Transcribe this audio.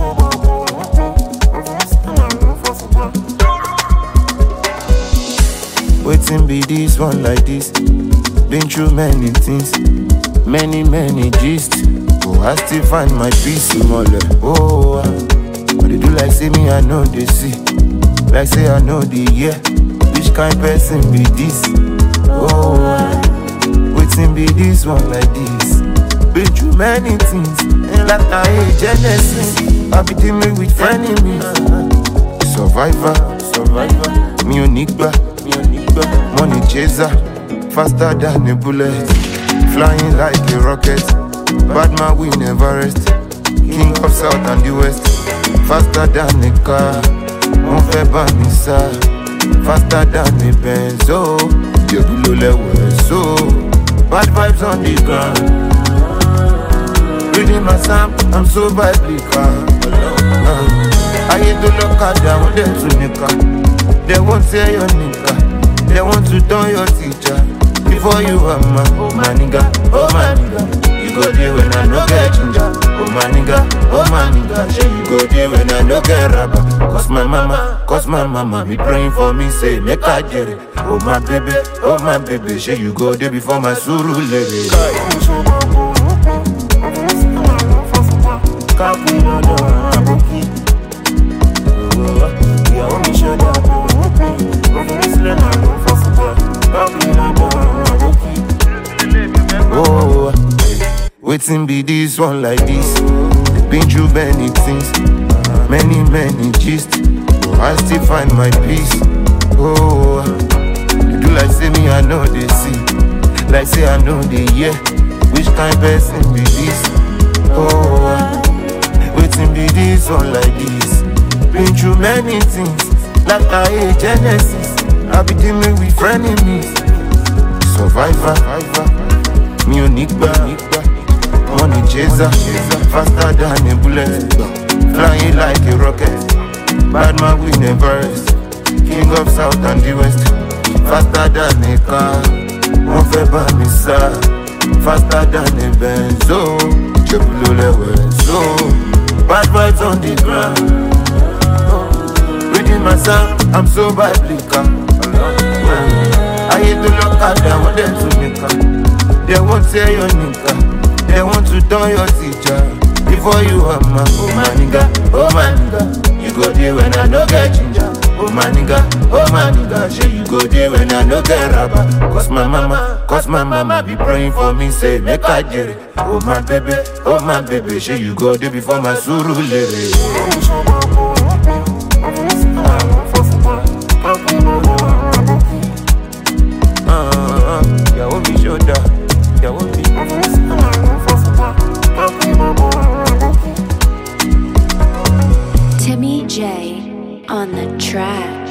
Waiting be this one like this. Been through many things, many gist. Oh, I still find my peace, mole. Oh, but they do like say me, I know they see. Like say I know the year. Which kind person be this? Oh, waiting be this one like this. Been through many things, like I hate Genesis. I be dealing with enemies. Survivor, me unique. Money chaser, faster than a bullet, flying like a rocket. Bad man we never rest. King of South and the West, faster than a car. Mon fait banissa, faster than a Benz. Oh, you below level, so bad vibes on the ground. Reading my psalm, I'm so biblical. I hate to look at them, they to nika. They won't say your nigga. They want to turn your teacher before you are my. Oh my nigga, oh my nigga. You go there when I no get ginger. Oh my nigga, say you go there when I no get rubber. Cause my mama be praying for me, say make I get it. Oh my baby, say you go there before my suru lady. Oh, waiting be this one like this. Been through many things, many gist. Oh, I still find my peace. Oh, they do like say me, I know they see. Like say I know the year. Which kind person be this? Oh, waiting be this one like this. Been through many things, like I hate Genesis. I be dealing with enemies. Survivor, me unique. Money chaser, faster than a bullet, flying like a rocket. Bad man we never rest. King of South and the West, faster than a car. Mon fait banissa, faster than a Benz. Oh, you below level, so bad vibes on the ground. Reading my psalm, I'm so biblical. I hate to look at them, want them to nika. They won't say your nigga. They want to turn your teacher before you are my. Oh my nigga, you go there when I no get ginger. Oh my nigga, say you go there when I no get rubber. Cause my mama be praying for me, say make I get it. Oh my baby, say you go there before my suru lady. Timmy J on the track.